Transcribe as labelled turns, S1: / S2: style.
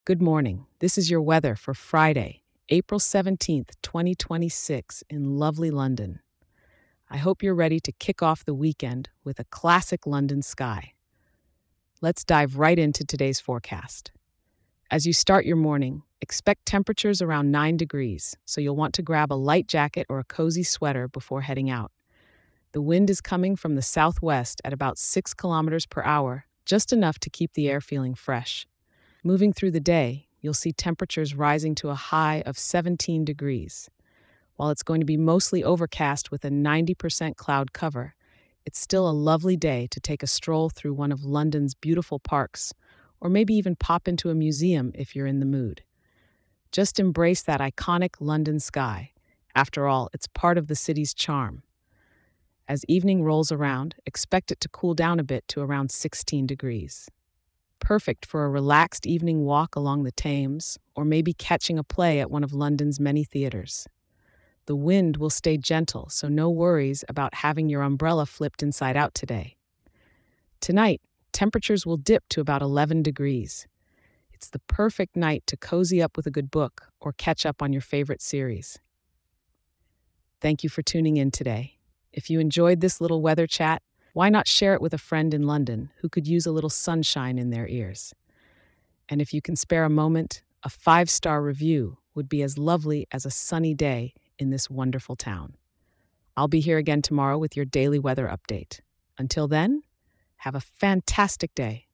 S1: Good morning. This is your weather for Friday, April 17th, 2026, in lovely London. I hope you're ready to kick off the weekend with a classic London sky. Let's dive right into today's forecast. As you start your morning, expect temperatures around 9 degrees, so you'll want to grab a light jacket or a cozy sweater before heading out. The wind is coming from the southwest at about 6 kilometers per hour, just enough to keep the air feeling fresh. Moving through the day, you'll see temperatures rising to a high of 17 degrees. While it's going to be mostly overcast with a 90% cloud cover, it's still a lovely day to take a stroll through one of London's beautiful parks, or maybe even pop into a museum if you're in the mood. Just embrace that iconic London sky. After all, it's part of the city's charm. As evening rolls around, expect it to cool down a bit to around 16 degrees. Perfect for a relaxed evening walk along the Thames, or maybe catching a play at one of London's many theaters. The wind will stay gentle, so no worries about having your umbrella flipped inside out today. Tonight, temperatures will dip to about 11 degrees. It's the perfect night to cozy up with a good book or catch up on your favorite series. Thank you for tuning in today. If you enjoyed this little weather chat, why not share it with a friend in London who could use a little sunshine in their ears? And if you can spare a moment, a 5-star review would be as lovely as a sunny day in this wonderful town. I'll be here again tomorrow with your daily weather update. Until then, have a fantastic day.